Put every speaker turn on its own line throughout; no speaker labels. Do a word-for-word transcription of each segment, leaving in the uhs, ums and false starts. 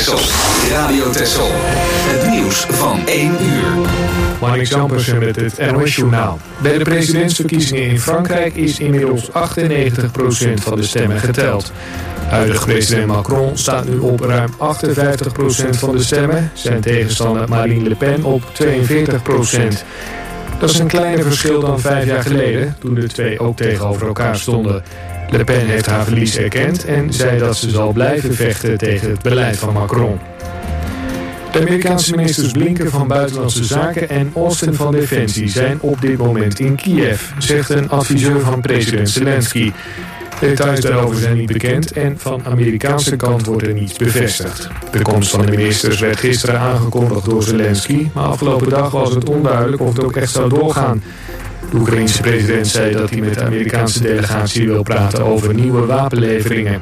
Texel. Radio Texel. Het nieuws van één uur.
Marnix Ampersen met het N O S-journaal. Bij de presidentsverkiezingen in Frankrijk is inmiddels achtennegentig procent van de stemmen geteld. Huidige president Macron staat nu op ruim achtenvijftig procent van de stemmen. Zijn tegenstander Marine Le Pen op tweeënveertig procent. Dat is een kleiner verschil dan vijf jaar geleden, toen de twee ook tegenover elkaar stonden. Le Pen heeft haar verlies erkend en zei dat ze zal blijven vechten tegen het beleid van Macron. De Amerikaanse ministers Blinken van Buitenlandse Zaken en Austin van Defensie zijn op dit moment in Kiev, zegt een adviseur van president Zelensky. Details daarover zijn niet bekend en van Amerikaanse kant wordt er niets bevestigd. De komst van de ministers werd gisteren aangekondigd door Zelensky, maar afgelopen dag was het onduidelijk of het ook echt zou doorgaan. De Oekraïense president zei dat hij met de Amerikaanse delegatie wil praten over nieuwe wapenleveringen.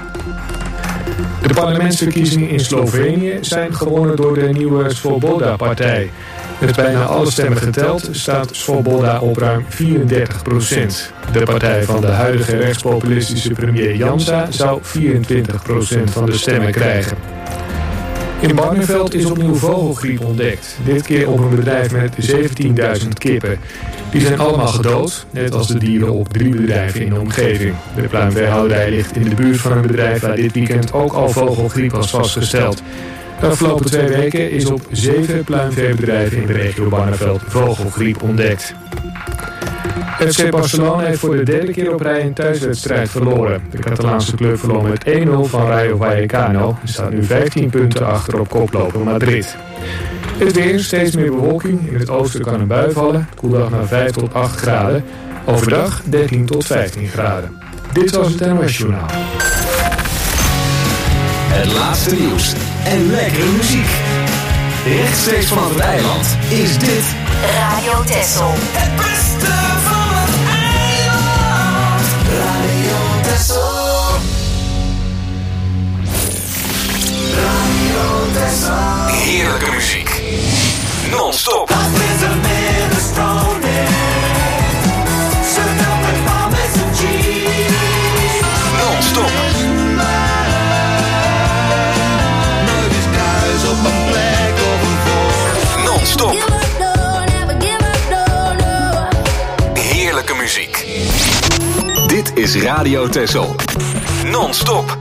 De parlementsverkiezingen in Slovenië zijn gewonnen door de nieuwe Svoboda-partij. Met bijna alle stemmen geteld staat Svoboda op ruim vierendertig procent. De partij van de huidige rechtspopulistische premier Janša zou vierentwintig procent van de stemmen krijgen. In Barneveld is opnieuw vogelgriep ontdekt. Dit keer op een bedrijf met zeventienduizend kippen. Die zijn allemaal gedood, net als de dieren op drie bedrijven in de omgeving. De pluimveehouderij ligt in de buurt van een bedrijf waar dit weekend ook al vogelgriep was vastgesteld. De afgelopen twee weken is op zeven pluimveebedrijven in de regio Barneveld vogelgriep ontdekt. F C Barcelona heeft voor de derde keer op rij een thuiswedstrijd verloren. De Catalaanse club verloor met één nul van Rayo Vallecano en staat nu vijftien punten achter op koploper Madrid. Het weer, steeds meer bewolking. In het oosten kan een bui vallen. Koeldag naar vijf tot acht graden. Overdag dertien tot vijftien graden. Dit was het N O S-journaal.
Het laatste nieuws en lekkere muziek. Rechtstreeks vanaf het eiland is dit
Radio Texel.
Het beste van het eiland. Radio Texel. Radio Texel.
heerlijke muziek. Non-stop.
Dat is een middenstroom. Ze telt met palmes en cheese.
Non-stop.
Nooit is thuis op een plek of een voor.
Non-stop. Heerlijke muziek. Dit is Radio Texel. Non-stop.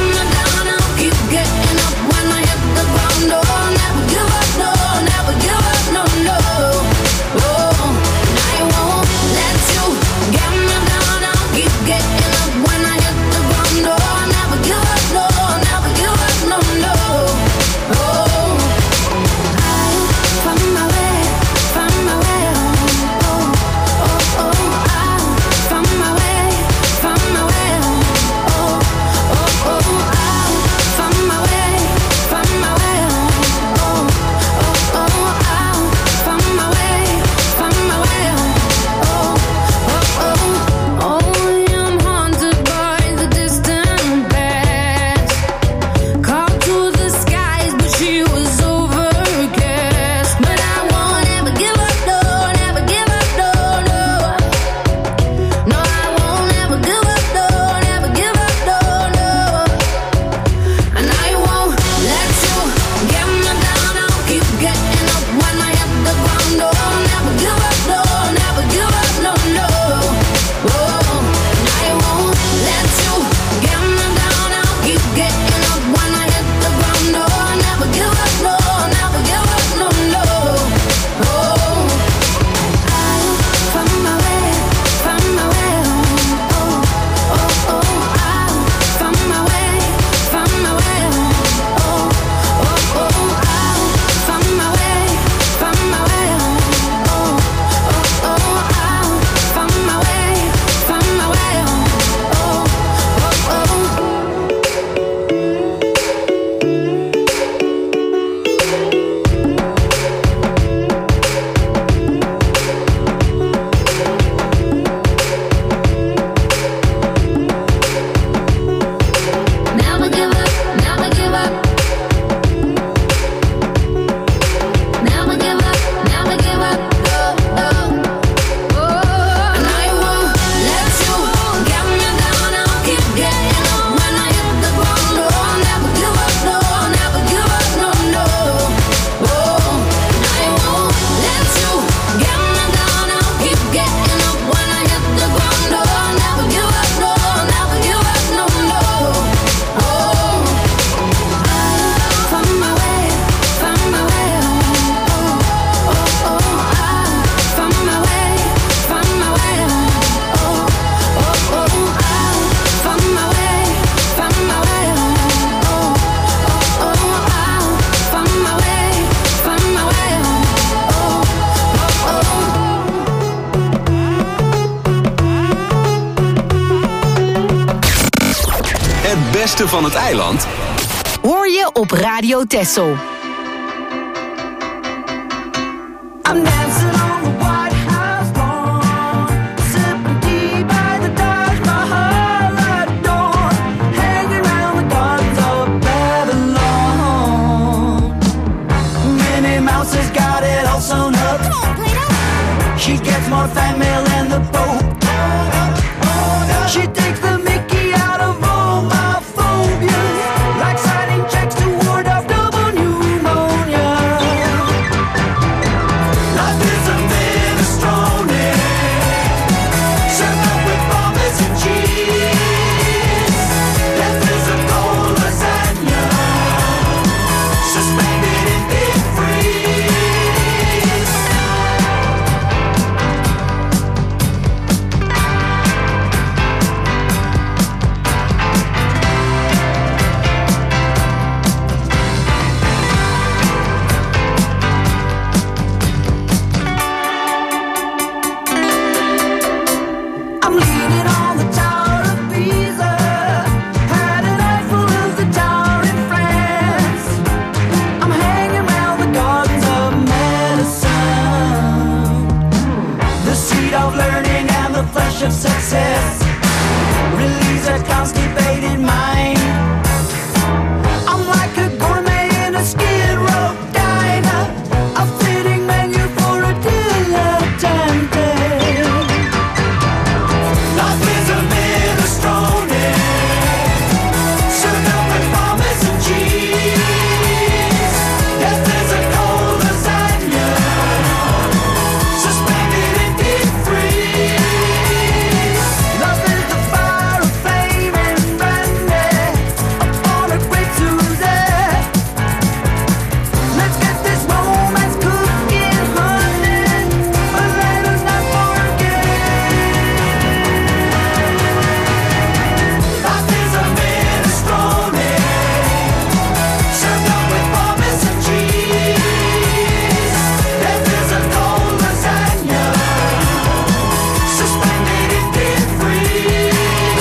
Give up, no, never give up.
beste van het eiland
hoor je op Radio Texel.
I'm dancing on the White House lawn, sipping tea by the Taj Mahal at dawn, hanging around the gardens of Babylon. Minnie Mouse has got it all sewn up. She gets more fan mail than the Pope. She takes the Mickey out of all my phobias, like signing checks to ward off double pneumonia. Life is a minestrone, served up with parmesan cheese. Death is a cold lasagna, suspended in deep freeze. I'm leaning on the Tower of Pisa, had an eyeful of the tower in France. I'm hanging round the gardens of medicine, the seat of learning and the flesh of success, relieves a constipated mind. I'm like a gourmet in a skid row diner, a fitting menu for a dilettante. Life is a minestrone, served up with parmesan cheese. Death is a cold lasagna, suspended in deep freeze. Love is the fire of flame and brandy upon a great Suzette. Let's get this romance cooking, honey, but let us not forget. Life is a minestrone, served up with parmesan cheese. Death is a cold lasagna, suspended in deep freeze.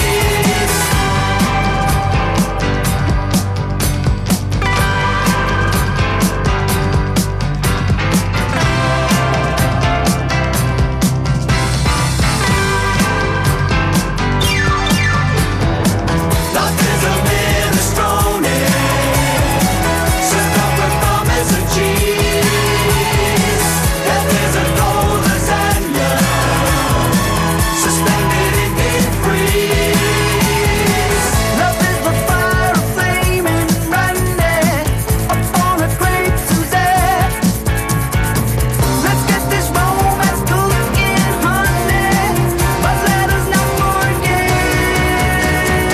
Life is a minestrone, served up with parmesan cheese. Death is a cold lasagna, suspended in deep freeze. Love is the fire of flame and brandy upon a great Suzette. Let's get this romance cooking, honey, but let us not forget.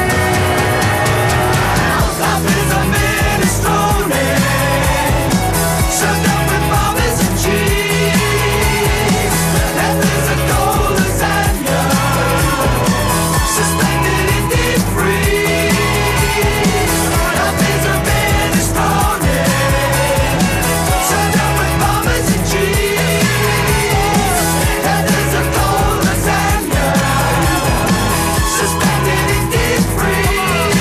Life is a minestrone, served up with parmesan cheese. Death is a cold lasagna, suspended in deep freeze. Life is a minestrone, served up with parmesan cheese. Death is a cold lasagna, suspended in deep freeze.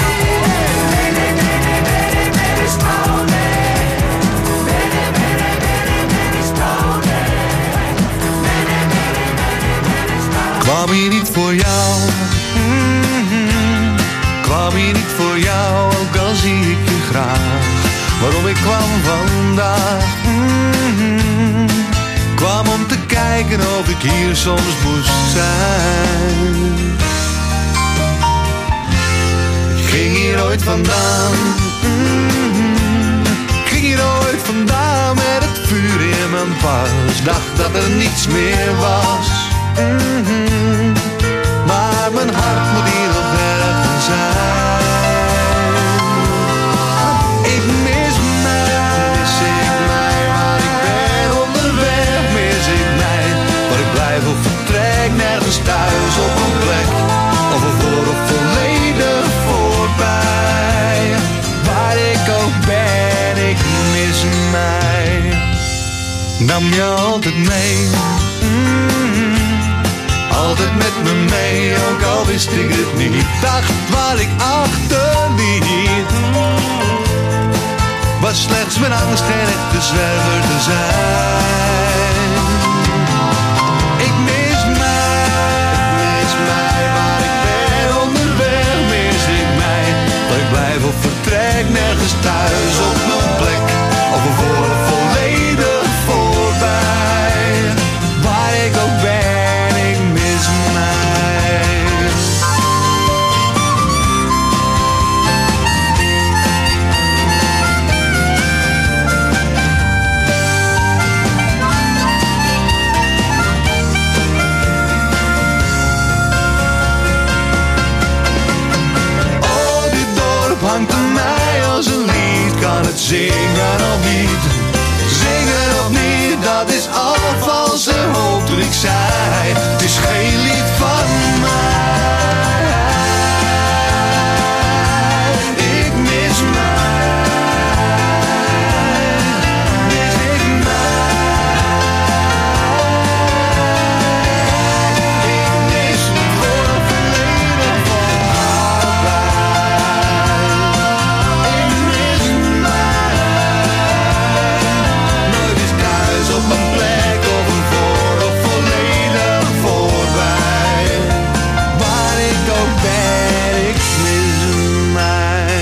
Kwam hier niet voor jou, mm-hmm. Kwam hier niet voor jou, ook al zie ik je graag. Waarom ik kwam vandaag, mm-hmm. Kwam om te kijken of ik hier soms moest zijn. Ik ging hier ooit vandaan, mm-hmm. Ik ging hier ooit vandaan met het vuur in mijn pas. Dacht dat er niets meer was, mm-hmm. Maar mijn hart moet hier nog ergens zijn. Ik mis mij, mis ik mij, waar ik ben onderweg, mis ik mij. Waar ik blijf of vertrek, nergens thuis op een plek, of ervoor of volledig voorbij. Waar ik ook ben, ik mis mij. Nam je altijd mee, mm-hmm. altijd met me mee, ook al wist ik het niet. Dacht waar ik achterliet, was slechts mijn angst geen echte zwerver te zijn. Ik mis mij, ik mis mij, waar ik ben onderweg mis ik mij. Dat ik blijf of vertrek, nergens thuis op mijn plek, of we worden volledig voorbij. Waar ik ook ben, ik mis mij. Oh, dit dorp hangt aan mij als een lied, kan het zingen of niet? Zingen of niet, dat is al vals en hoop toen ik zei, het is geen lied van mij. Ik mis mij, mis ik mij. Ik mis het voor een verleden van allebei. Ik mis mij, nooit is thuis op mijn plek of een voor of volledig voorbij. Waar ik ook ben, ik mis mij.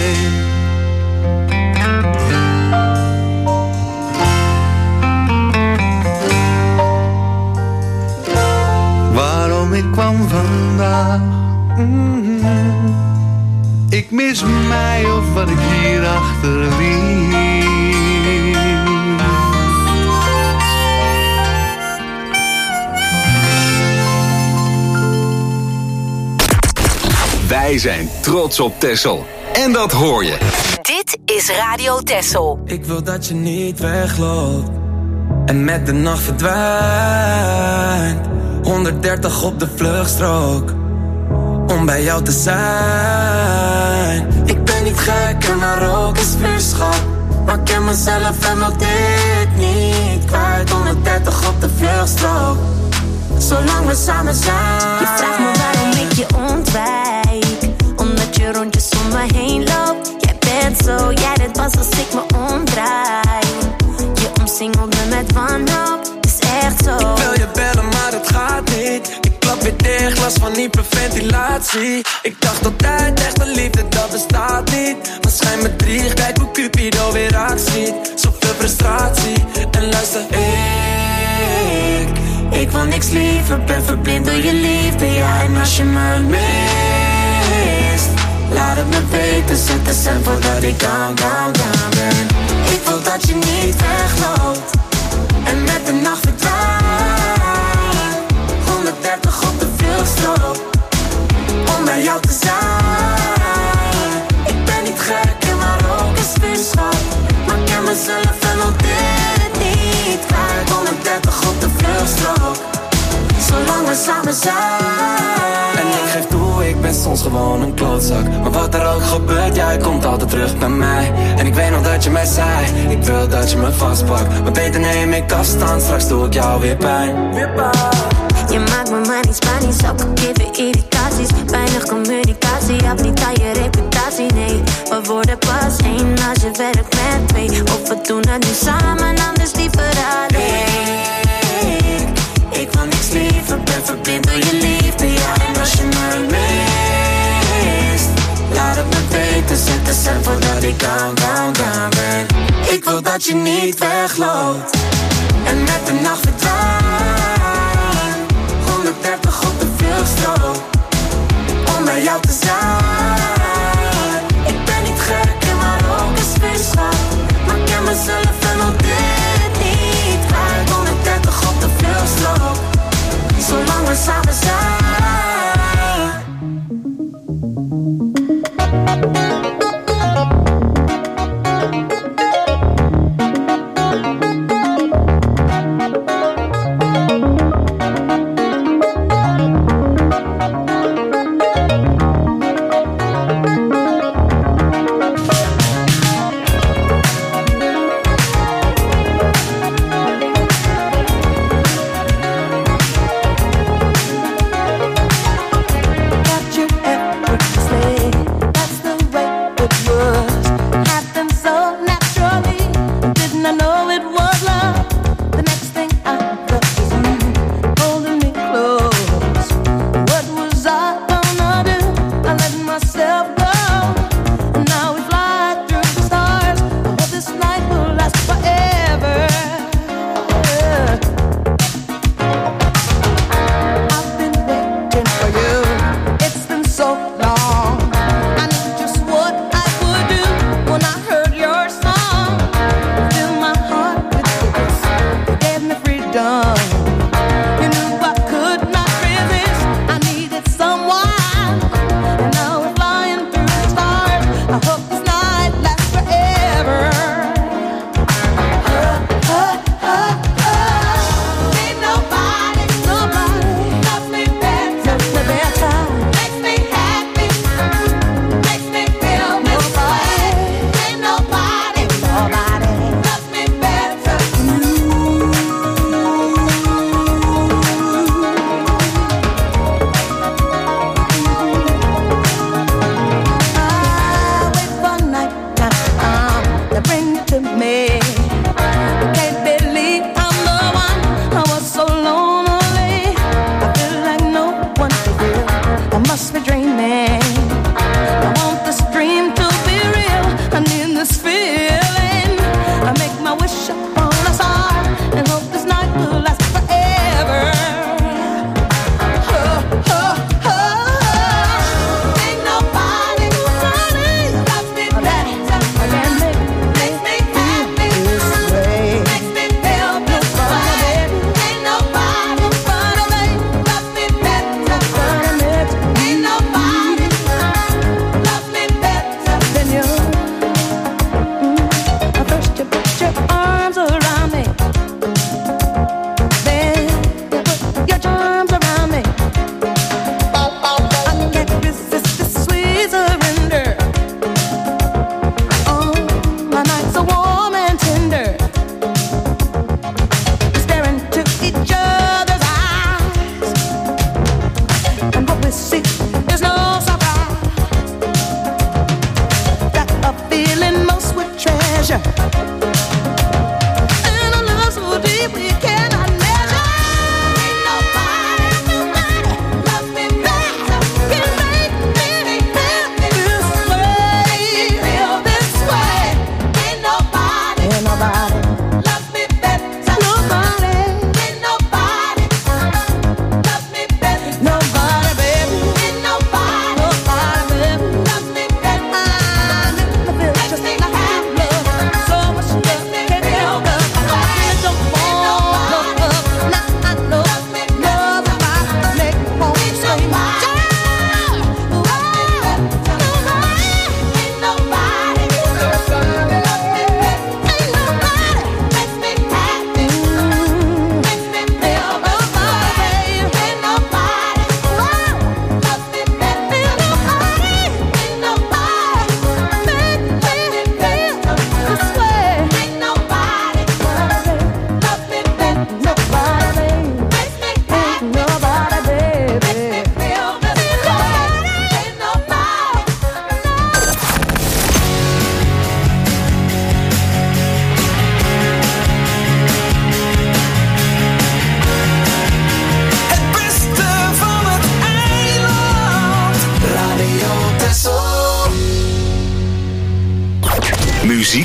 Waarom ik kwam vandaag, mm-hmm. Ik mis mij of wat ik hier achterliet.
Wij zijn trots op Texel. En dat hoor je.
Dit is Radio Texel.
Ik wil dat je niet wegloopt en met de nacht verdwijnt. honderddertig op de vluchtstrook om bij jou te zijn. Ik ben niet gek en maar ook is vuurschap, maar ik ken mezelf en wil dit niet kwijt. honderddertig op de vluchtstrook, zolang we samen zijn.
Je vraagt me waarom ik je ontwijk, omdat je rondjes om me heen loopt. Jij bent zo, jij dit was als ik me omdraai. Je omsingelt me met wanhoop, is echt zo.
Ik wil je bellen maar het gaat niet. Ik klap weer dicht, last van hyperventilatie. Ik dacht altijd echte liefde, dat bestaat niet. Maar schijn me drie, kijk hoe Cupido weer actie. Zoveel frustratie, en luister ik Ik wil niks liever, ben verblind door je liefde. Ja, en als je me mist, laat het me weten, zet de cent voordat ik down, down, down ben. Ik wil dat je niet wegloopt en met de nacht verdwijnt. honderddertig op de vluchtstrook om bij jou te zijn. Ik ben niet gek en maar ook is vuurschap, maar ik ken mezelf en wil dit niet kwijt. honderddertig op de vluchtstrook, zolang we samen zijn. En ik geef toe, ik ben soms gewoon een klootzak, maar wat er ook gebeurt, jij komt altijd terug bij mij. En ik weet nog dat je mij zei, ik wil dat je me vastpakt, maar beter neem ik afstand, straks doe ik jou weer pijn. Weer pijn.
Je maakt me maar niet Spanisch, ook geven irritaties. Weinig communicatie, heb niet aan je reputatie, nee. We worden pas één als je werkt met twee. Of we doen het nu samen, anders liever alleen. Ik wil niks liever, ben verblind door je liefde. Ja, en als je me mist, laat het me weten, zet de cent voordat ik down, down, down ben. Ik wil dat je niet wegloopt en met de nacht verdwijnt. honderddertig op de vluchtstrook om bij jou te zijn. Ik ben niet gek en maar ook is vuurschap, maar ik ken mezelf en wil dit niet kwijt. honderddertig op de vluchtstrook, zolang we samen zijn.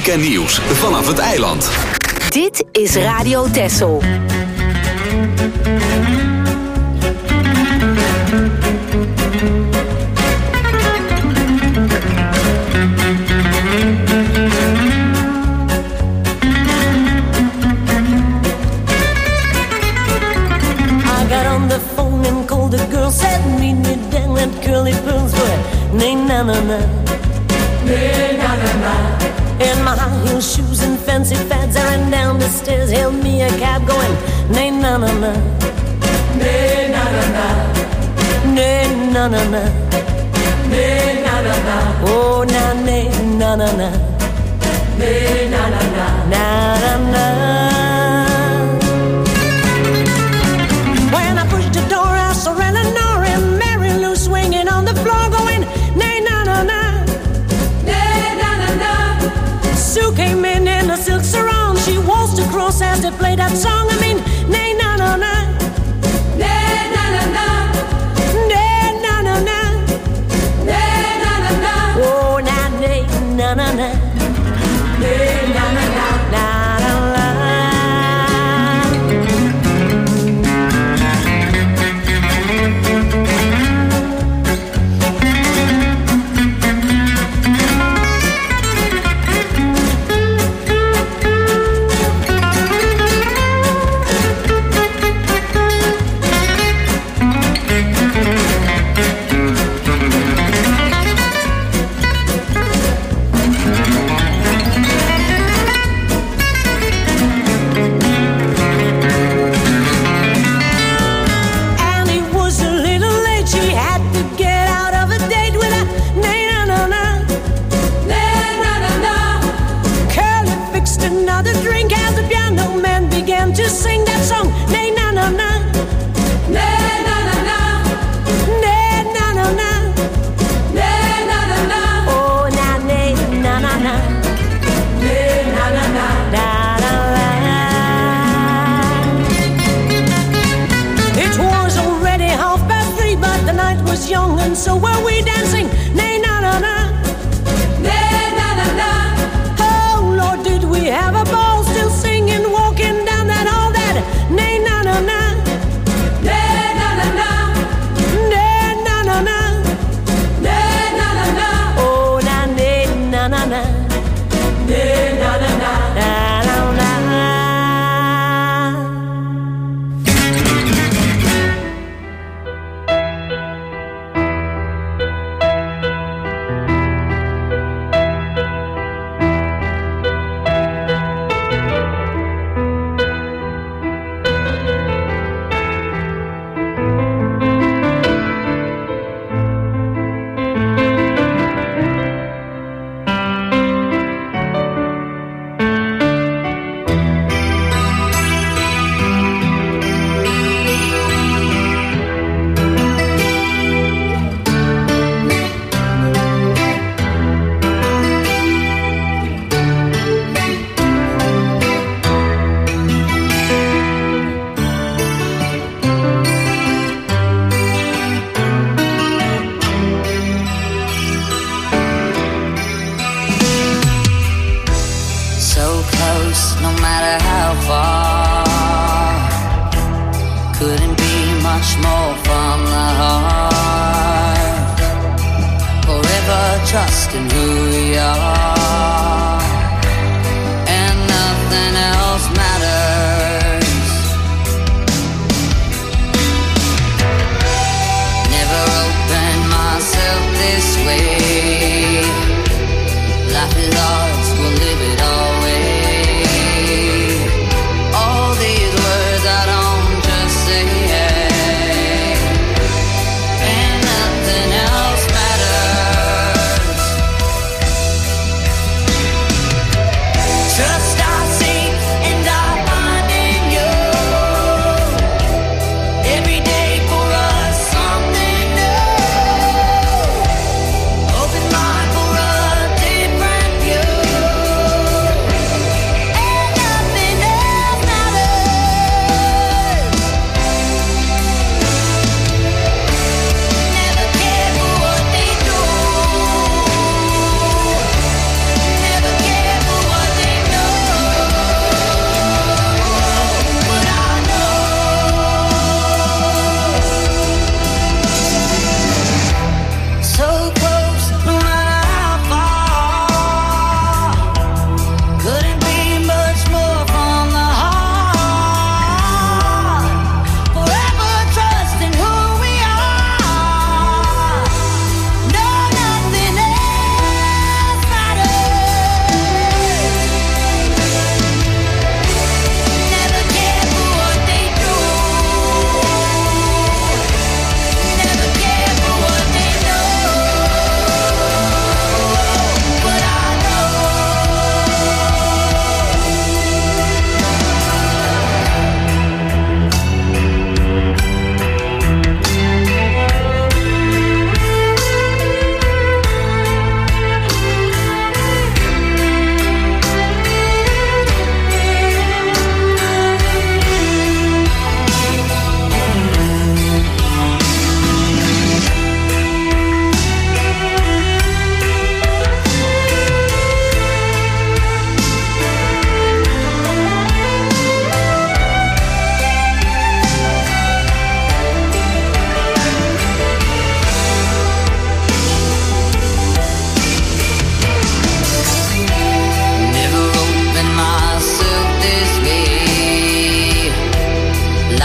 en nieuws vanaf het eiland.
Dit is Radio Texel.
The girl said, meet me down at Curly Pearl's where nay na na na, nay na na na. In my high heel shoes and fancy fads, I ran down the stairs, hailed me a cab going nay na na na, nay na na na, nay na na na, nay na na na. Oh na nay na na na, nay na na na, na na na. When I pushed the door, I saw Eleanor and Mary Lou swinging on the floor, going nay na na na, nay na na na. Sue came in in a silk sarong, she waltzed across as they played that song. I mean, nay na na na, nay na na na, nay na na na, nay na na na. Oh na nay na na na, nay na na na, na na na. To sing that song, nay na na na, nay na na na, nay na na na, nay na na na. Oh na nay na na na, nay na na na, na na na. It was already half past three, but the night was young, and so were we dancing. Nay na na na, nay na na na. Oh Lord, did we have a ball? Still singing, walking down that hall. Nay na na na, nay na na na, nay na na na, nay na na na. Oh na nay na na na, nay na na na, na na na.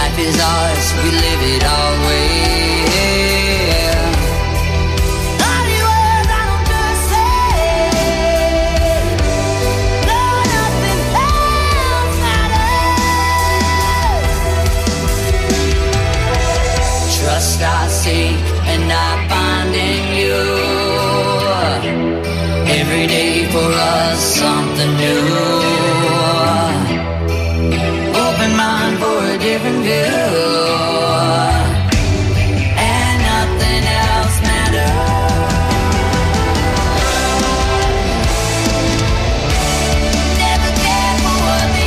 life is ours, we live it our way. I seek and I find in you. Every day for us something new. Open mind for a different view. And nothing else matters. Never care for what they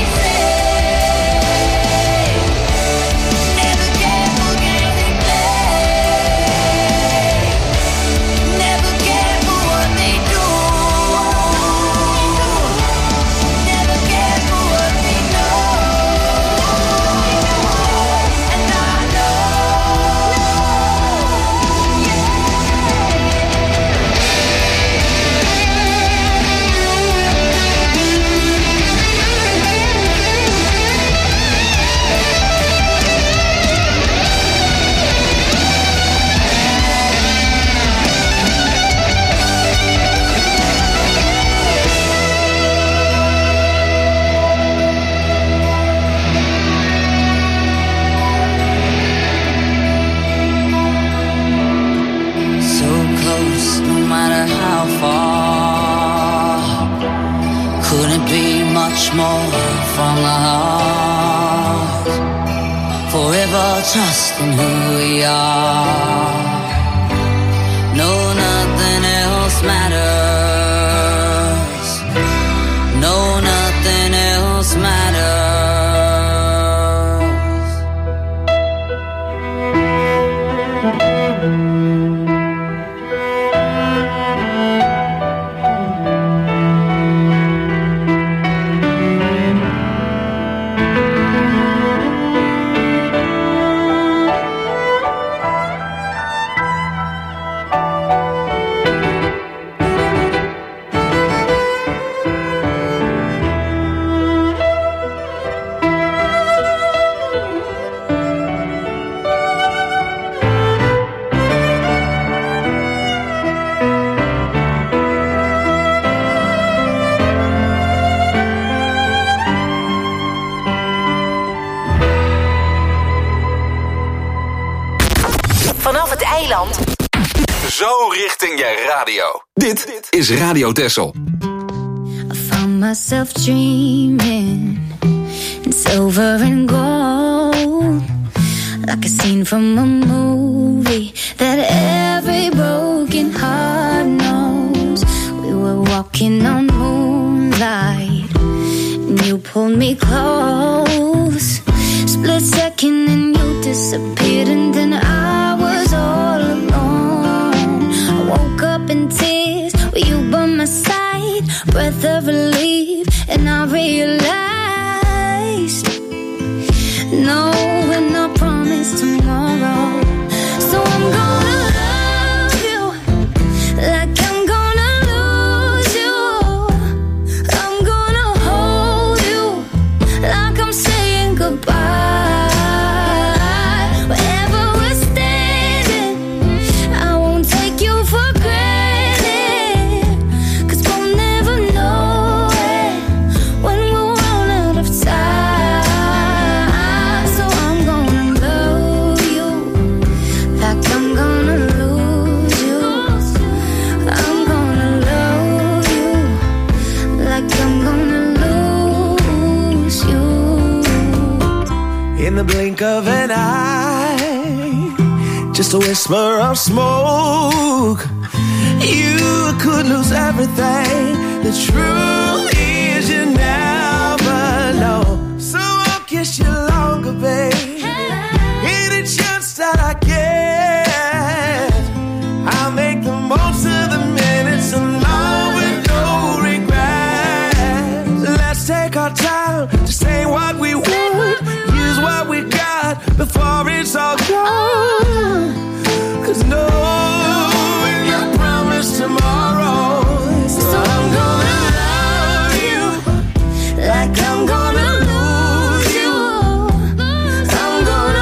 say. Never care for games they play. Never care for what they do. Never care for what they know. And I know, so close, no matter how far. Couldn't be much more from the heart. Forever trusting who we are. No, nothing else matters. No, nothing else matters.
Vanaf het eiland.
Zo richting je radio. Dit is Radio Texel.
I found myself dreaming in silver and gold, like a scene from a movie that every broken heart knows. We were walking on moonlight and you pulled me close. Split second and you disappeared, and then I was all alone. I woke up in tears with you by my side, breath of relief, and I realized no, we're not promised tomorrow. So I'm gonna love you like I'm gonna lose you. I'm gonna hold you like I'm saying goodbye. Wherever we're standing, I won't take you for granted, 'cause we'll never know it when we'll run out of time. So I'm gonna love you like I'm gonna lose you. I'm gonna love you like I'm gonna lose you.
In the blink of an eye, just a whisper of smoke, you could lose everything. The truth is you never know. So I'll kiss you longer, babe. Any chance that I get, I'll make the most of the minutes alone with no regrets. Let's take our time to say what we want, use what we got before it's all gone. 'Cause no, we're not promised tomorrow. So I'm gonna love you like I'm gonna lose you. I'm gonna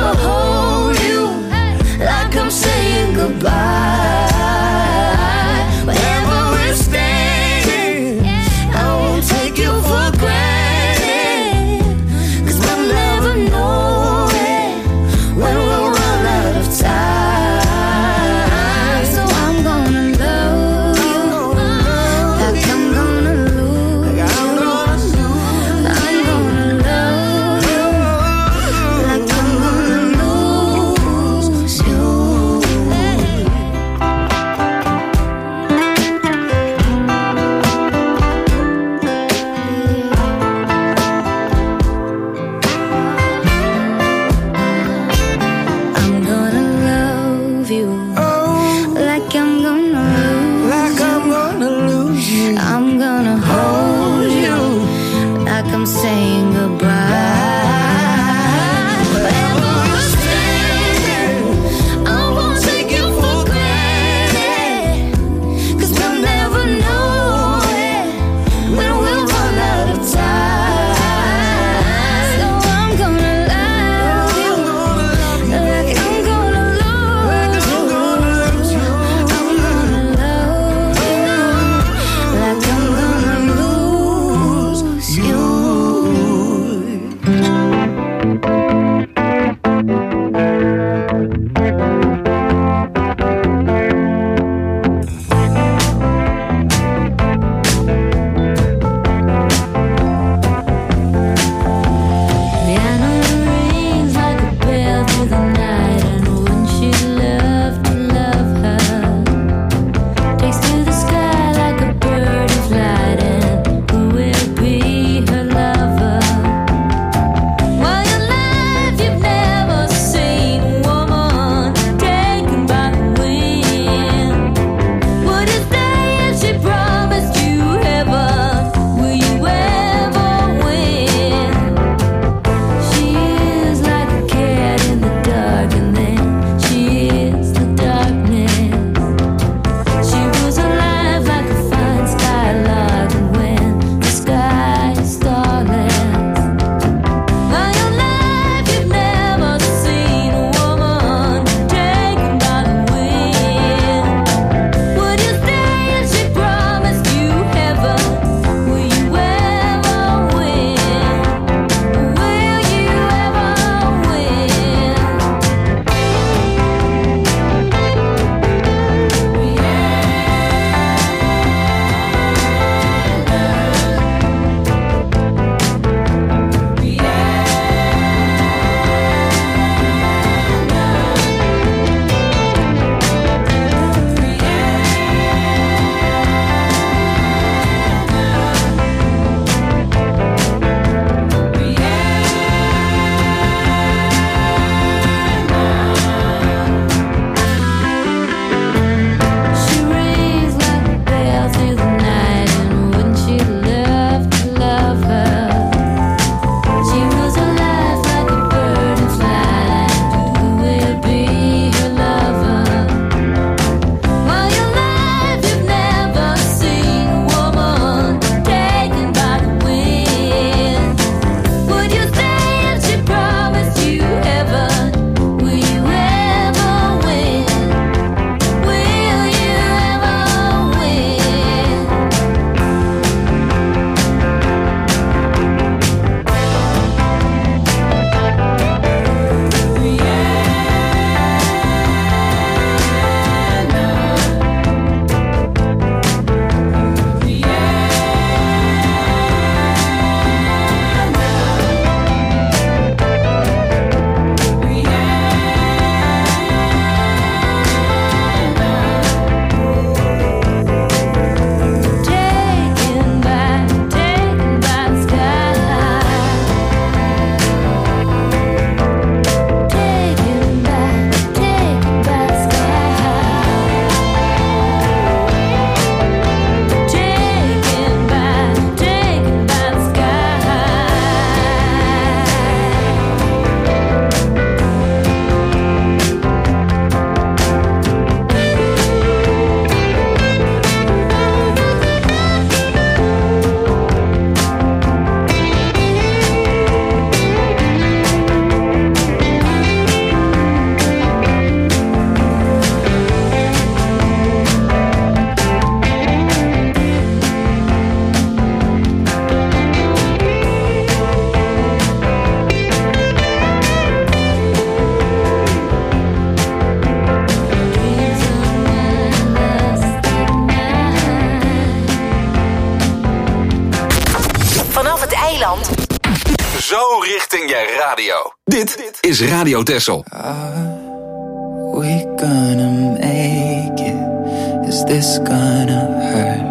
radio. Dit is Radio Texel.
Are we gonna make it? Is this gonna hurt?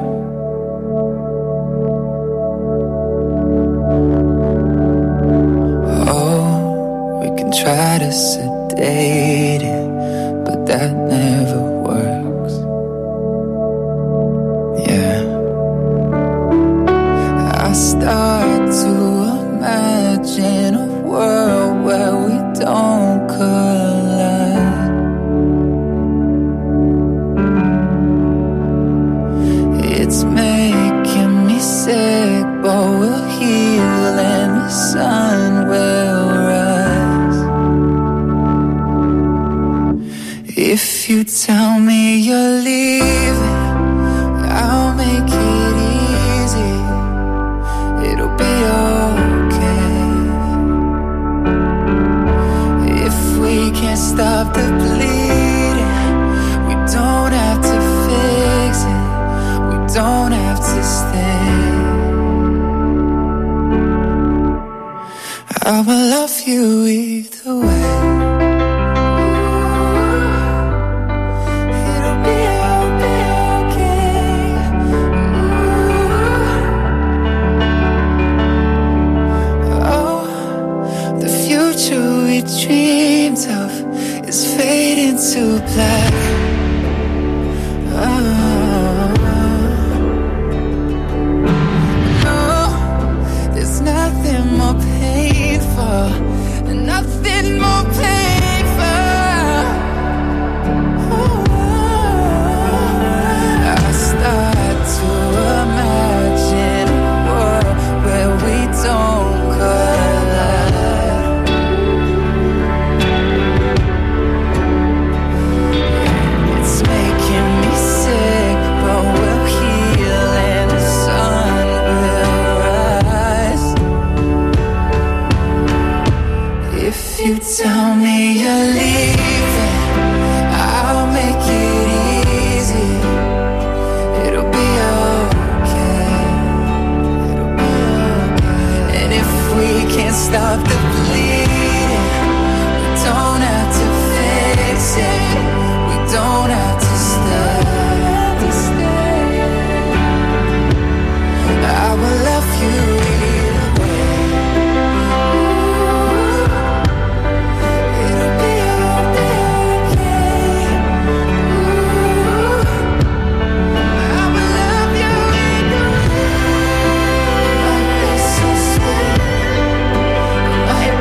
Oh, we can try to sedate it, but that never works. Yeah. I start to imagine a world where we don't collide. It's making me sick, but we'll heal and the sun will rise. If you tell me you're leaving, I'll make it easy. It'll be okay. If we can't stop the bleeding, we don't have to fix it. We don't have to stay. I will love you either way. Dreams of is fading to black. Oh, no, there's nothing more painful, nothing more painful. Oh, I start to imagine a world where we don't collide. You tell me you're leaving, I'll make it easy. It'll be okay. It'll be okay. And if we can't stop the bleeding, we don't have to fix it. We don't have to stay. I will love you. My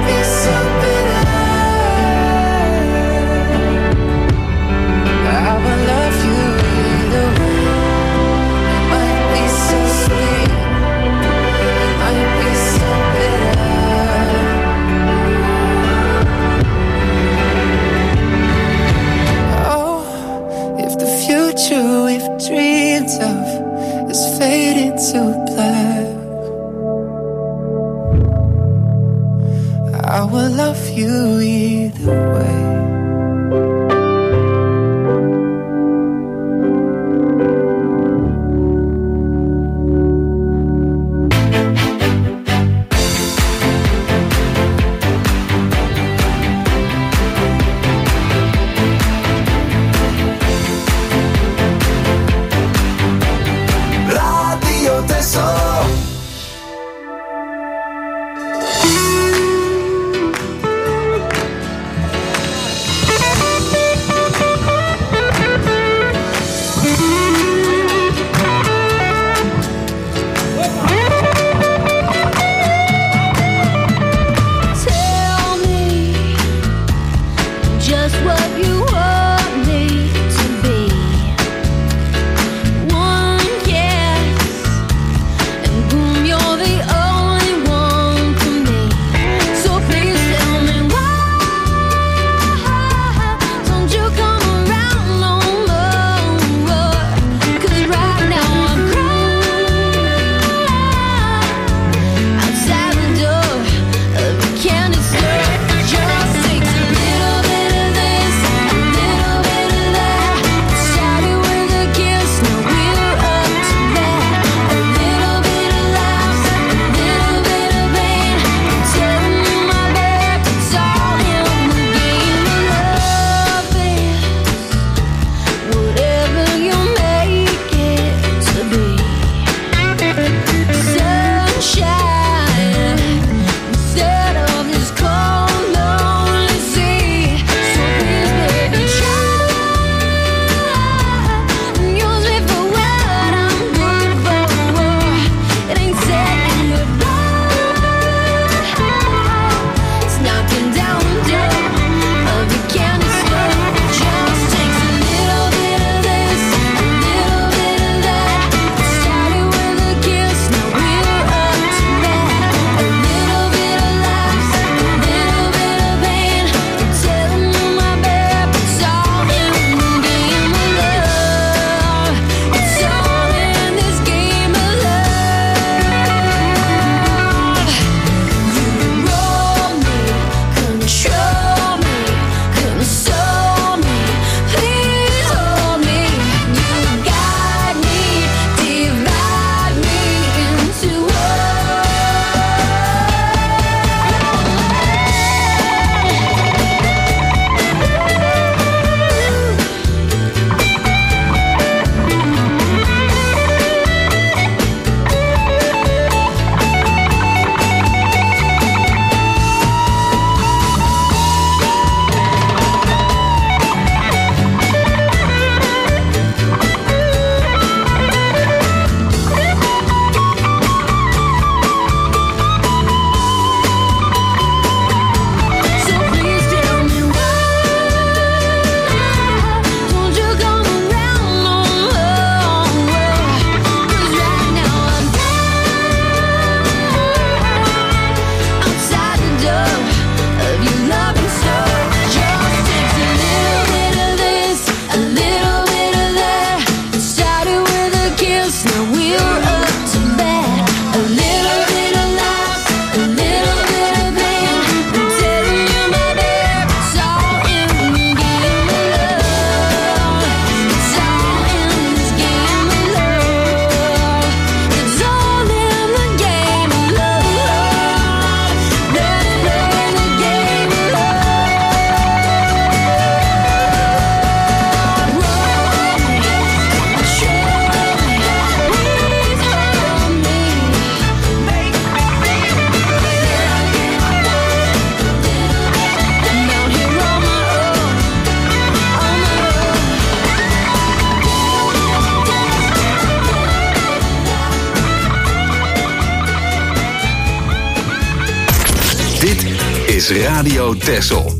Radio Texel.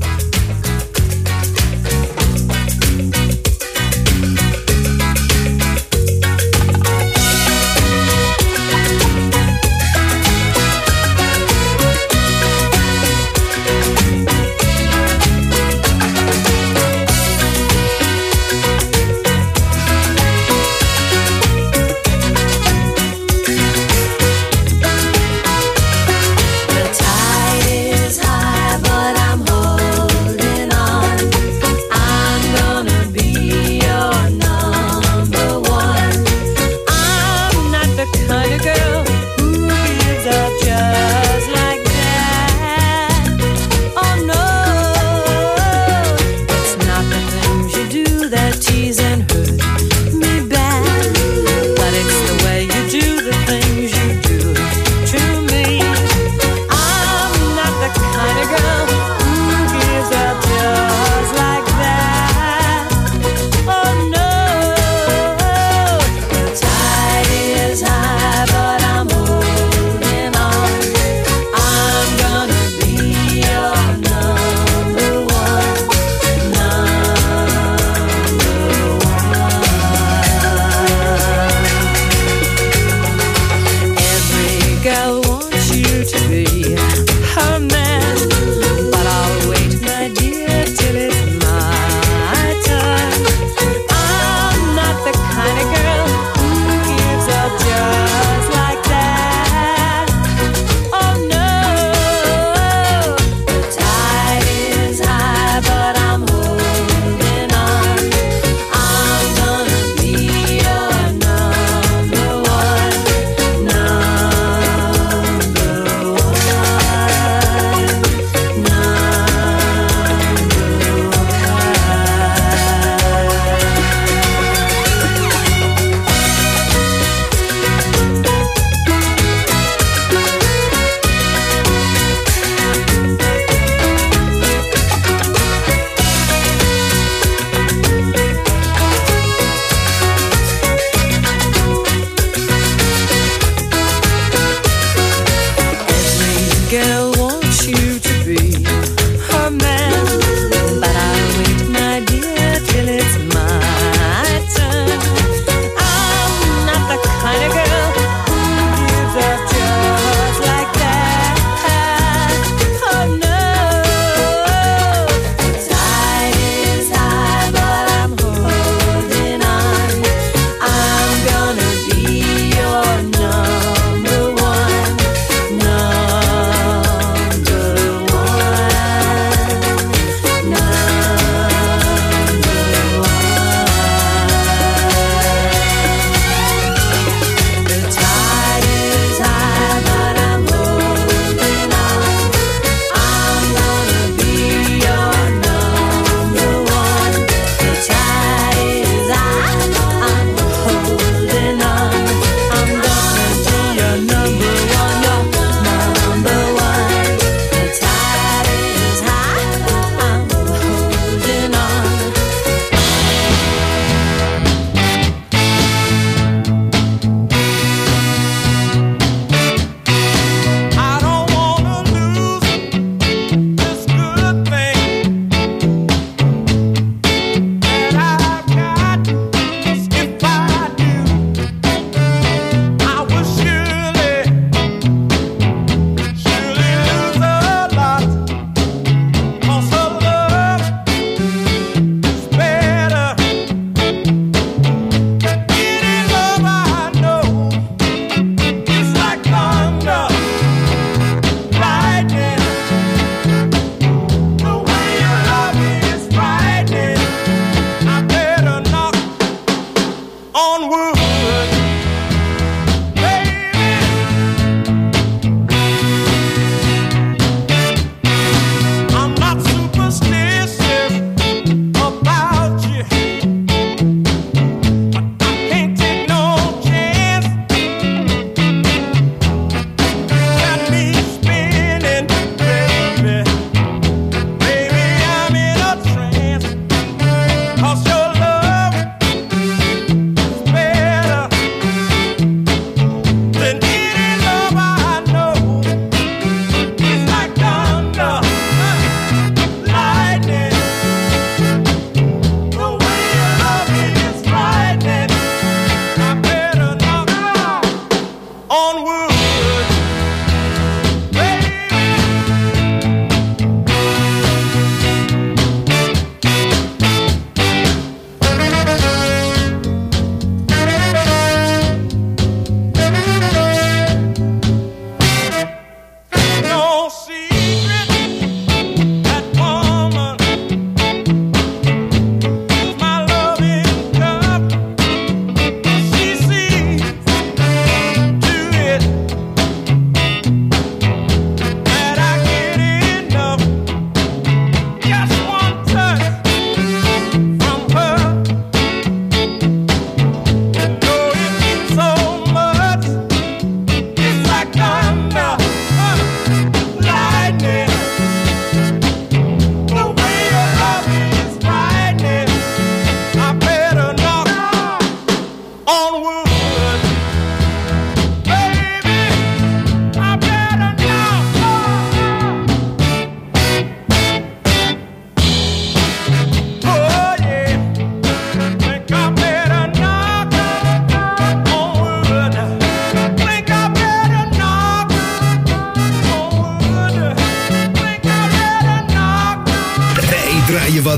The tide is high, but I'm holding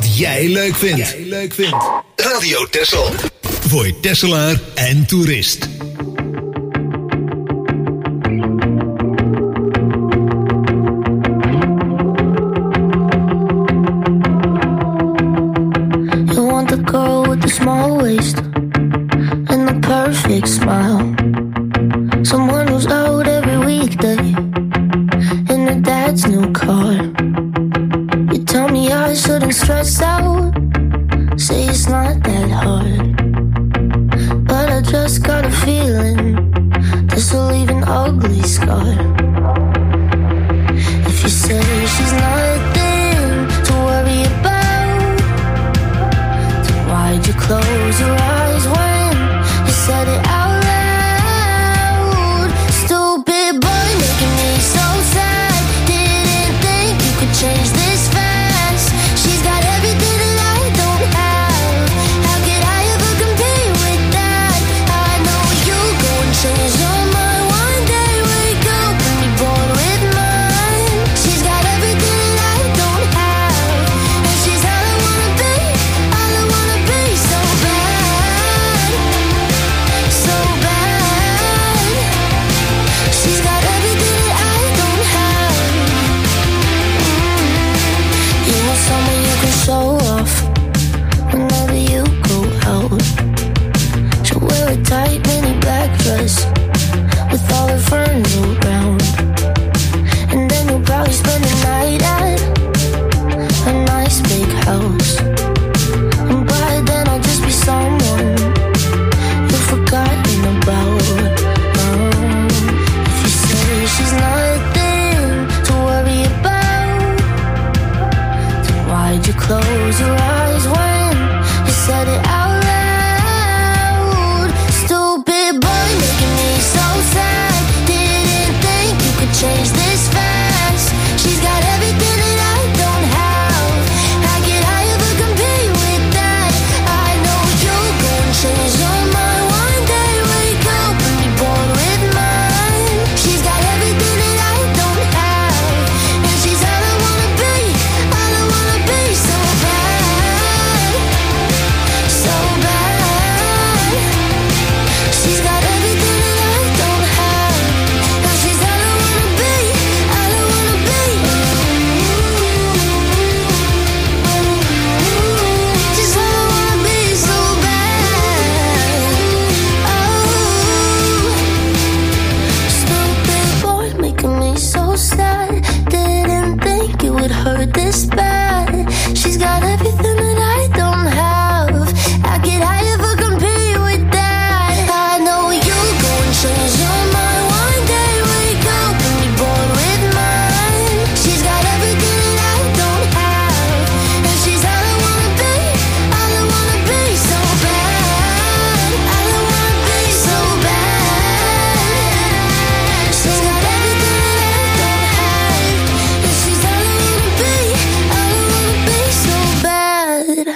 wat jij leuk vindt. Jij leuk vindt. Radio Texel. Voor Tesselaar en toerist.
You want the girl with the small waist and the perfect smile. Someone who's out every weekday in her dad's new car. You tell me I shouldn't stress out, say it's not that hard. But I just got a feeling this will leave an ugly scar. If you say she's nothing to worry about, then why'd you close your eyes when you said it out loud? Stupid boy making me so sad. Didn't think you could change this fast. She's got everything that I don't have. How could I ever compete with that? I know you go and change your mind one day. Wake up and be born with mine. She's got everything that I don't have, and she's all I wanna be, all I wanna be. So bad, so bad. She's got everything that I don't have. You want someone you can show off whenever you go out. She'll wear a tight mini black dress with all her friends around, and then you'll probably spend the night at a nice big house. And by then I'll just be someone you've forgotten about. Um, if you say she's nothing to worry about, then why'd you close your eyes when you said it out loud? Stupid boy making me so sad. Didn't think you could change this fast. She's got everything that I don't have. How could I ever compete with that? I know you'll go and change your mind one day. Wake up and be born with mine. She's got everything that I don't have, and she's all I wanna be, all I wanna be. So bad, so bad. She's got everything that I don't have, and she's all I wanna be, all I wanna be. She's all I wanna be, so bad. Oh, stupid boy making me so sad. Didn't think it would hurt this bad. She's got everything that I don't have. How could I ever compete with that? I know you'll go and change your mind one day. Wake up and be born with mine. She's got everything that I don't have, and she's all I wanna be, all I wanna be. So bad, all I wanna be. So bad. She's got everything that I don't have, and she's all I wanna be, all I wanna be. So bad.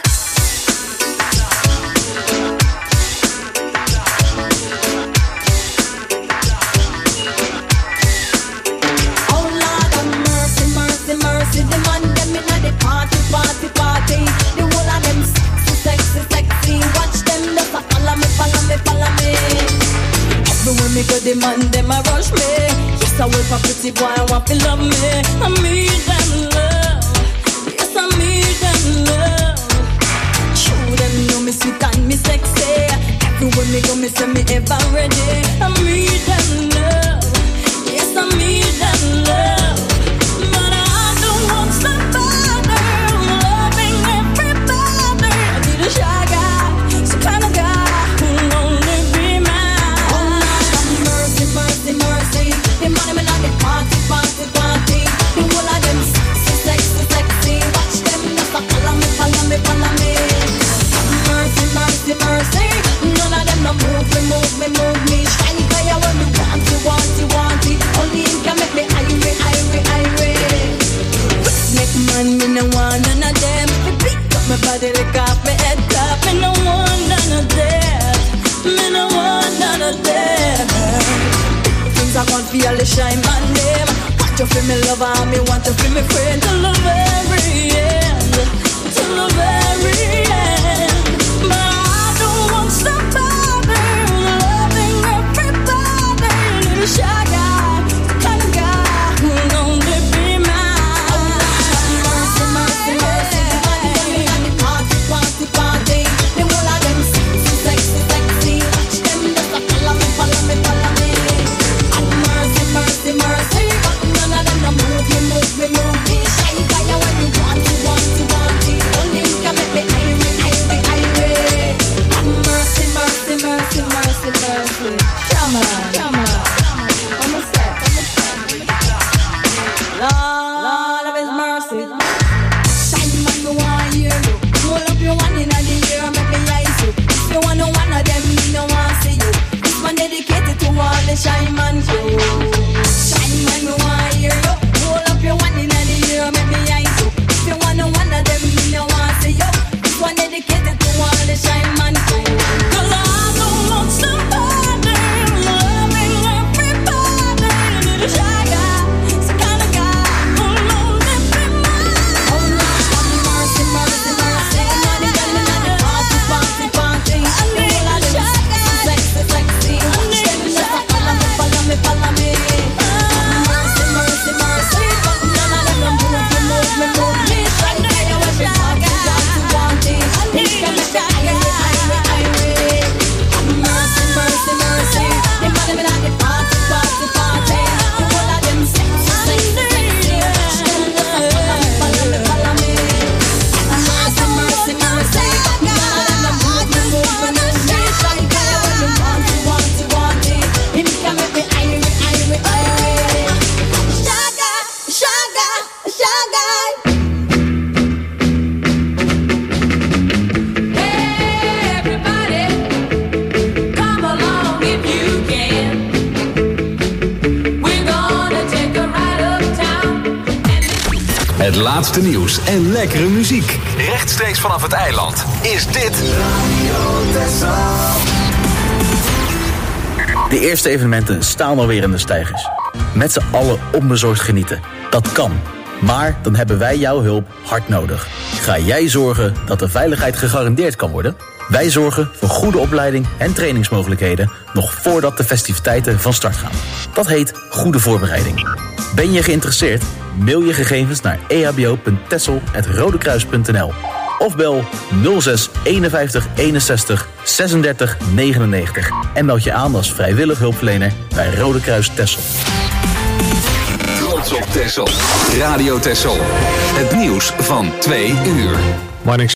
Oh Lord have mercy, mercy, mercy. The man them inna the party, party, party. The whole of them sexy, sexy, sexy. Watch them just a follow me, follow me, follow me. Everywhere me go, the man them a rush me. Yes, I wait for pretty boy, I want to love me. I need them love. Yes, I need them love. Show them know me sweet and me sexy. Everywhere me go, me say me ever ready. I need them love. Yes, I need them love. But I don't want somebody loving everybody. I need a shy guy, some kind of guy who'll only be mine. Oh Lord have mercy, mercy, mercy. The money me like the party, party, party. The whole of them sexy, sexy, sexy. Watch them just a follow me, follow me, follow me. Mercy, mercy, mercy. None of them no move me, move me, move me. Shine fire when me want it, want it, want it. Only him can make me irate, irate, irate. Make man, me no want none of them. Me pick up my body, lick off my head top. Me no want none of them. Me no want none of them. Things I can't feel the shine on them. Want you feel me lover, me want you feel me friend. To love every end. To
Het laatste nieuws en lekkere muziek. Rechtstreeks vanaf het eiland is dit Radio Texel.
De eerste evenementen staan alweer in de steigers. Met z'n allen onbezorgd genieten. Dat kan. Maar dan hebben wij jouw hulp hard nodig. Ga jij zorgen dat de veiligheid gegarandeerd kan worden? Wij zorgen voor goede opleiding en trainingsmogelijkheden nog voordat de festiviteiten van start gaan. Dat heet goede voorbereiding. Ben je geïnteresseerd? Mail je gegevens naar e h b o punt texel apenstaartje rodekruis punt n l of bel nul zes eenenvijftig eenenzestig zesendertig negenennegentig en meld je aan als vrijwillig hulpverlener bij Rode Kruis Texel.
Trots op Texel. Radio Texel. Het nieuws van twee uur.